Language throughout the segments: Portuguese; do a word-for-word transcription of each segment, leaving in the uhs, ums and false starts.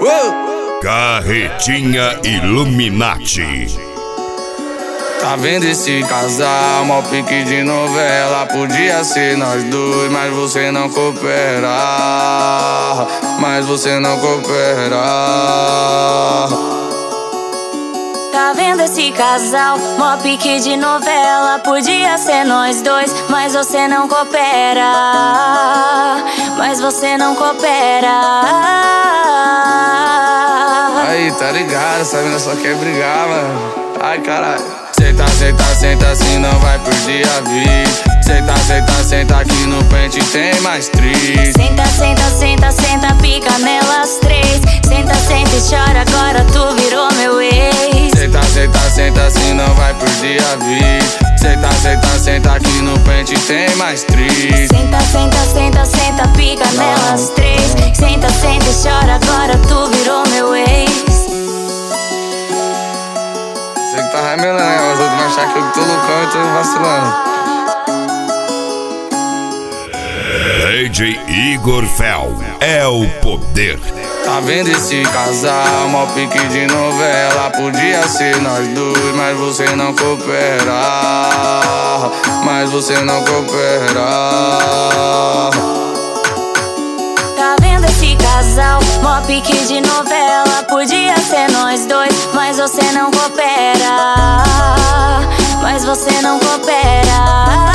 Carretinha Illuminati. Tá vendo esse casal, mó pique de novela. Podia ser nós dois, mas você não coopera. Mas você não coopera. Tá vendo esse casal, mó pique de novela. Podia ser nós dois, mas você não coopera. Mas você não coopera. Aí, tá ligado, essa mina só quer brigar, mano. Ai, caralho. Senta, senta, senta, assim não vai perder a vida. Senta, senta, senta, aqui no pente tem mais três. Senta, senta, senta, senta, pica nelas três. Senta, senta e chora, agora tu virou meu ex. Senta, senta, senta, assim não vai perder a vida. Senta, senta, senta, aqui no pente tem mais três. Senta, senta, senta, senta, pica nelas três. Senta, senta e chora, agora tu virou meu ex. Você que tá remelando, né? Os outros vão achar que eu tô loucão e tô vacilando. D J Igor Fel é o poder. Tá vendo esse casal, mó pique de novela. Podia ser nós dois, mas você não coopera. Mas você não coopera. Tá vendo esse casal, mó pique de novela. Podia ser nós dois, mas você não coopera. Mas você não coopera.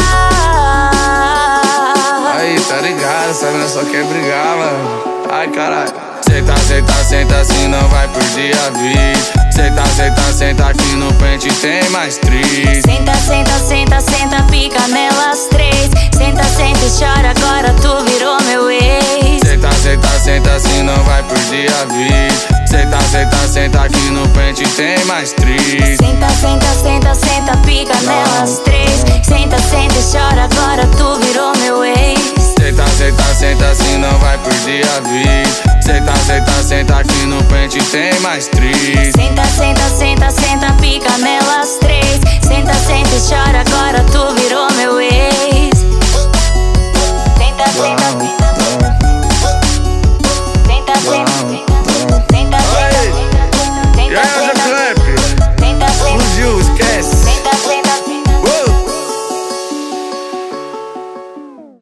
Aí, tá ligado, essa mina só quer brigar, mano. Ai, caralho. Senta, senta, senta, assim não vai perder a vida. Senta, senta, senta, aqui no pente tem mais três. Senta, senta, senta, senta, pica nelas três. Senta, senta e chora, agora tu virou meu ex. Senta, senta, senta, assim não vai perder a vida. Senta, senta, senta, aqui no pente tem mais três. Senta, senta, senta, senta, pica nelas três. Senta, senta e chora, agora tu virou meu ex. Senta, senta, senta, assim não vai perder a vida. Senta, senta, senta, aqui no pente tem mais três.